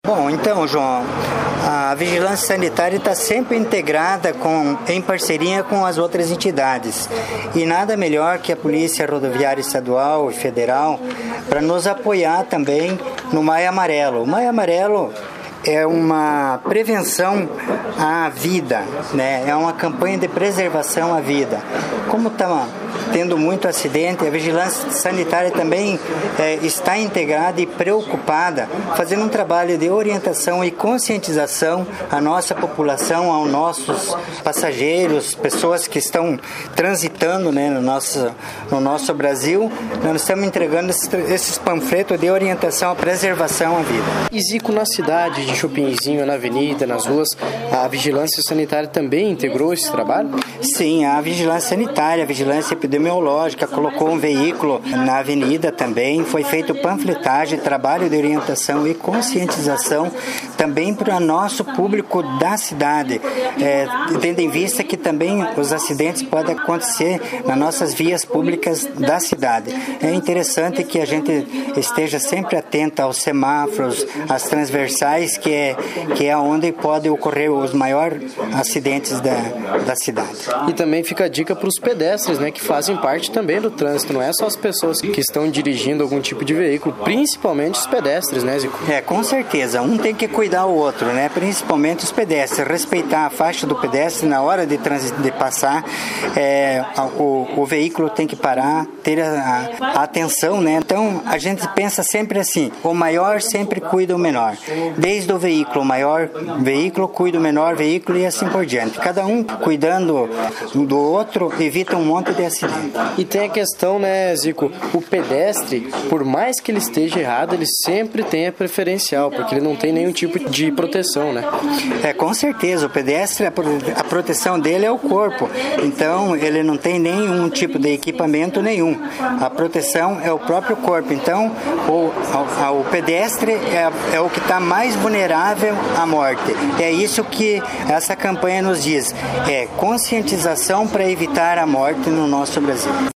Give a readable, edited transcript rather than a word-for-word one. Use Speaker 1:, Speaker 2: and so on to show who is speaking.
Speaker 1: Bom, então, João, a vigilância sanitária está sempre integrada em parceria com as outras entidades. E nada melhor que a Polícia Rodoviária Estadual e Federal para nos apoiar também no Maio Amarelo. O Maio Amarelo é uma prevenção à vida, né? É uma campanha de preservação à vida. Como está tendo muito acidente, a vigilância sanitária também está integrada e preocupada, fazendo um trabalho de orientação e conscientização à nossa população, aos nossos passageiros, pessoas que estão transitando, né, no nosso Brasil. Nós estamos entregando esses panfletos de orientação à preservação à vida.
Speaker 2: E Zico, na cidade de Chopinzinho, na avenida, nas ruas, a vigilância sanitária também integrou esse trabalho?
Speaker 1: Sim, a vigilância sanitária, a vigilância epidemiológica colocou um veículo na avenida também, foi feito panfletagem, trabalho de orientação e conscientização também para o nosso público da cidade, tendo em vista que também os acidentes podem acontecer nas nossas vias públicas da cidade. É interessante que a gente esteja sempre atento aos semáforos, às transversais, que é onde pode ocorrer os maiores acidentes da cidade.
Speaker 2: E também fica a dica para os pedestres, né, que fazem parte também do trânsito, não é só as pessoas que estão dirigindo algum tipo de veículo, principalmente os pedestres, né, Zico?
Speaker 1: Com certeza, um tem que cuidar o outro, né, principalmente os pedestres, respeitar a faixa do pedestre na hora de passar, o veículo tem que parar, ter a atenção, né, então a gente pensa sempre assim, o maior sempre cuida o menor, desde o veículo, o maior veículo cuida o menor veículo e assim por diante, cada um cuidando do outro evita um monte de acidente.
Speaker 2: E tem a questão, né, Zico, o pedestre, por mais que ele esteja errado, ele sempre tem a preferencial, porque ele não tem nenhum tipo de proteção, né?
Speaker 1: Com certeza, o pedestre, a proteção dele é o corpo, então ele não tem nenhum tipo de equipamento nenhum, a proteção é o próprio corpo, então o pedestre é o que está mais vulnerável à morte. É isso que essa campanha nos diz, conscientização para evitar a morte no nosso Brasil.